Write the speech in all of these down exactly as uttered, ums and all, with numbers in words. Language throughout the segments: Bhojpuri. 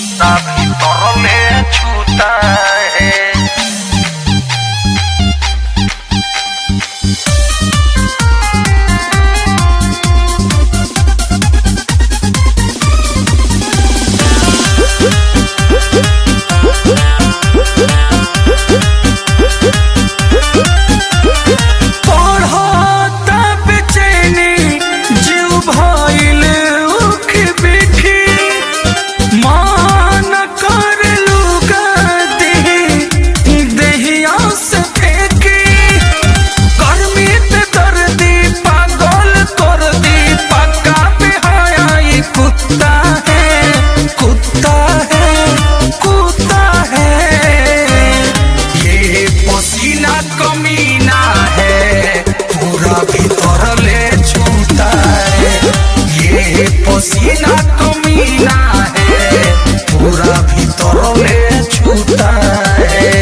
तभी तोरले छूता है। कमीना है पूरा भीतर ले छूता है, ये पसीना कमीना है पूरा भीतर ले छूता है।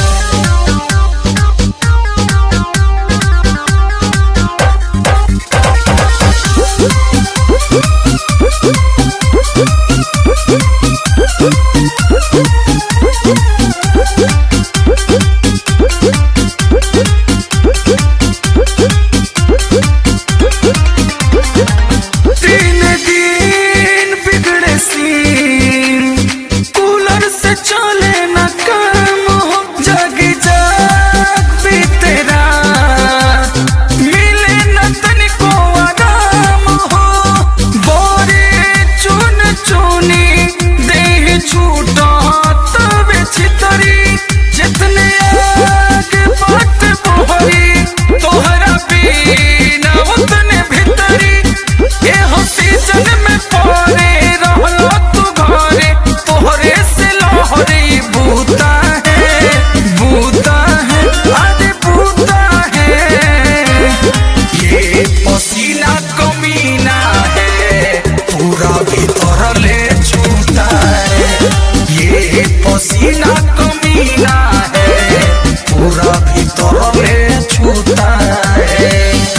पसीना कमीना है पूरा भीतर ले छूता है, ये पसीना कमीना है पूरा भीतर ले छूता है।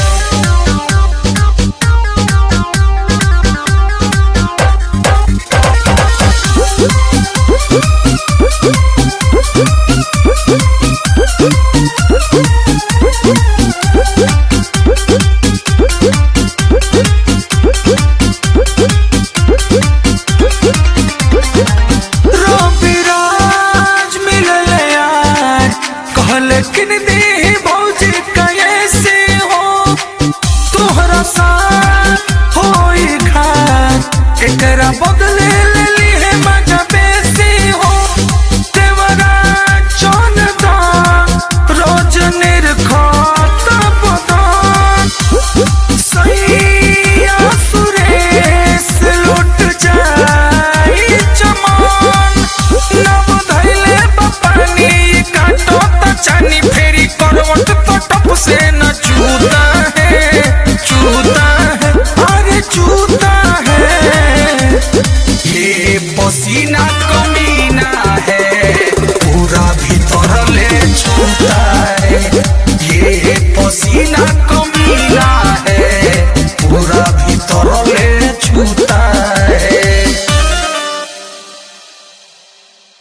लेकिन दे भौजी कैसे हो तोहरा साथ होई घाट, एकरा बदले ले ली है मजा बेसी हो। तेवरा चौनदा रोज निर्खता बदान, सैया सुरेश लुट जाई जमान। नव धैले बपानी काटो चानी फेरी करवट तो टप से न चूता है, चूता है अरे चूता है। ये पसीना कमीना है पूरा भीतर ले छूता है, ये पसीना